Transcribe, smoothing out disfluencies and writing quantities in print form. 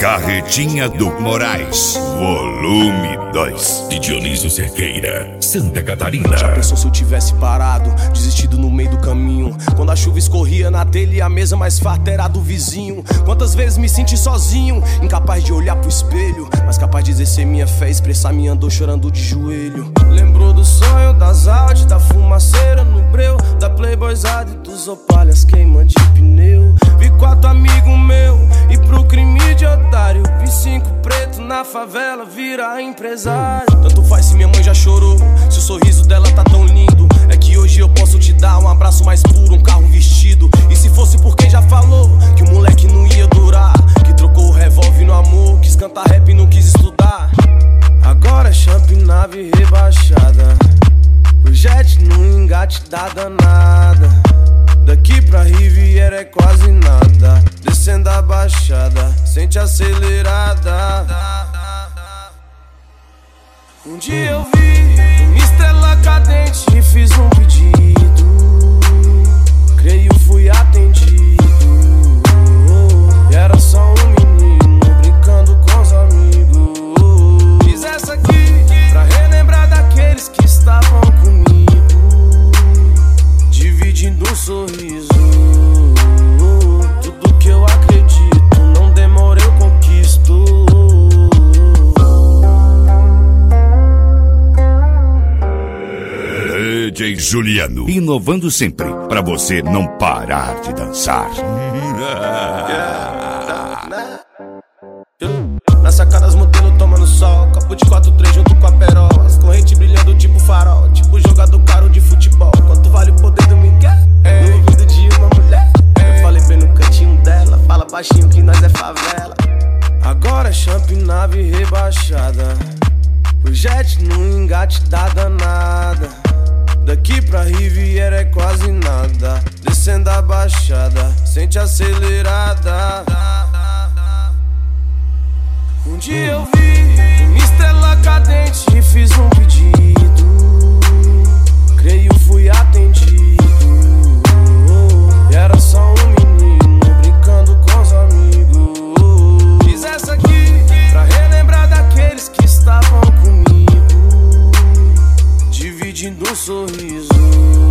Carretinha do Moraes, volume 2. De Dionísio Cerqueira, Santa Catarina. Já pensou se eu tivesse parado, desistido no meio do caminho? Quando a chuva escorria na telha e a mesa mais farta era do vizinho. Quantas vezes me senti sozinho, incapaz de olhar pro espelho, mas capaz de exercer minha fé, expressar minha dor chorando de joelho. Lembrou do sonho, das Audi, da fumaceira no breu, da playboyzada e dos opalhas queimando de pneu. Vi 4 amigos meus e pro crime de otário, vi 5 preto na favela virar empresário. Tanto faz se minha mãe já chorou, se o sorriso dela tá tão lindo. É que hoje eu posso te dar um abraço mais puro, um carro vestido. E se fosse por quem já falou que o moleque não ia durar, que trocou o revólver no amor, quis cantar rap e não quis estudar. Agora é champ, nave rebaixada, o jet no engate da danada. Daqui pra Riviera é quase nada, descendo a baixada, sente acelerada. Um dia eu vi uma estrela cadente e fiz um pedido, creio fui atendido. E era só um menino brincando com os amigos. Fiz essa aqui pra relembrar daqueles que estavam comigo, dividindo um sorriso. Tudo que eu acredito, não demora eu conquisto. DJ Juliano, inovando sempre, pra você não parar de dançar. Na sacada as modelos tomando sol, copo de 4-3 junto com a perol, as correntes brilhando tipo farol, tipo jogador caro de futebol. Quanto vale o poder do Miguel? No ouvido de uma mulher. Eu falei bem no cantinho dela, fala baixinho que nós é favela. Agora é champ, nave rebaixada, o jet no engate da danada. Daqui pra Riviera é quase nada, descendo a baixada, sente acelerada. Um dia eu vi uma estrela cadente e fiz um pedido, creio fui atendido. E era só um menino brincando com os amigos. Fiz essa aqui pra relembrar daqueles que estavam comigo, dividindo um sorriso.